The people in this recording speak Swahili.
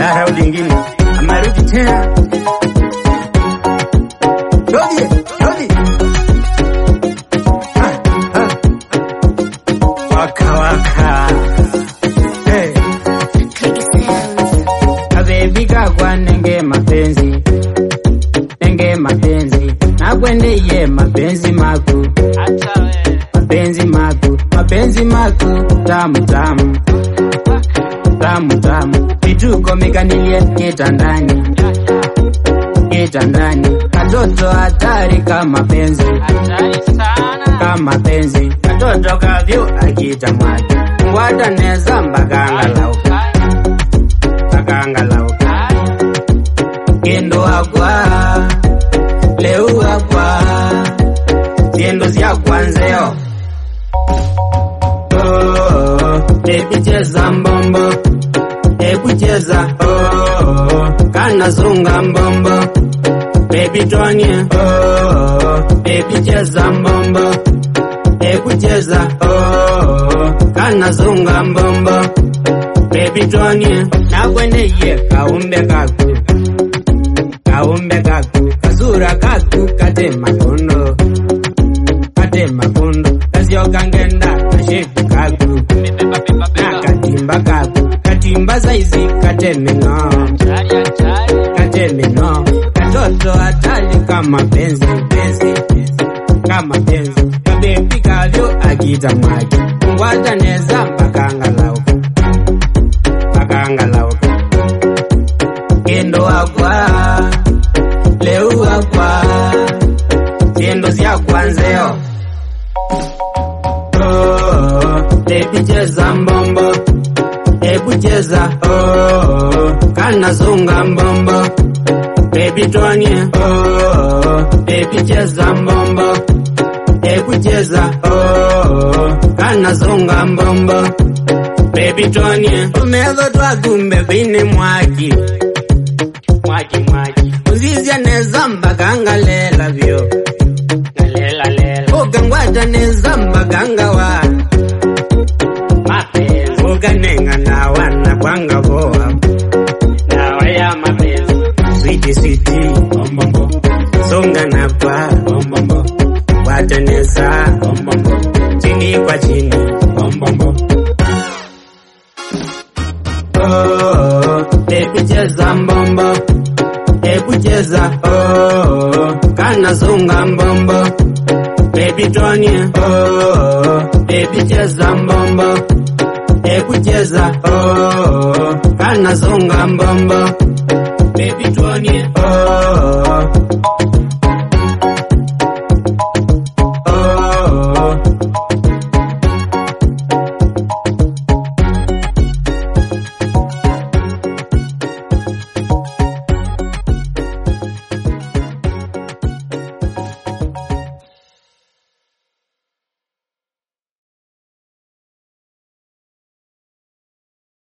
Dara ulingine amarudi tena. Rodi waka hey. Kabebi kakwa nenge mapenzi nakwende ye mapenzi maku mapenzi maku tamu vituko mikanilie kitandani katoto hatari kama penzi katoto kavyo akita mwaki ngwata neza mbakanga lauka kendo wakwa leu wakwa ziendo zya kwanzeo baby cheza mbombo kucheza kana zunga mbombo baby tonie baby cheza mbombo kucheza kana zunga mbombo baby tonie na kwende ye kaumbe kaku kasura kaku kate makondo kasio kangenda kasheku kaku na katimba saizi katemeno katoto hatari kama penzi kabebi kavyo akita mwaki ngwata neza mbakanga lauka kendo wakwa leu wakwa ziendo zya kwanzeo baby cheza mbombo kucheza kana zunga mbombo baby tonie baby cheza mbombo kucheza kana zunga mbombo baby tonie umezo twakumbe vini mwaki uzizia nezamba kangalela vyo ukangwata nezamba kangawa ukanenga na wana kwanga boa dawa ya mapenzi sweet bombombo songa na kwa bombombo wateneza bombombo chini kwa chini bombombo kucheza mbombo kucheza kana zunga mbombo baby tonie baby cheza mbombo kucheza kana zunga mbombo baby tonie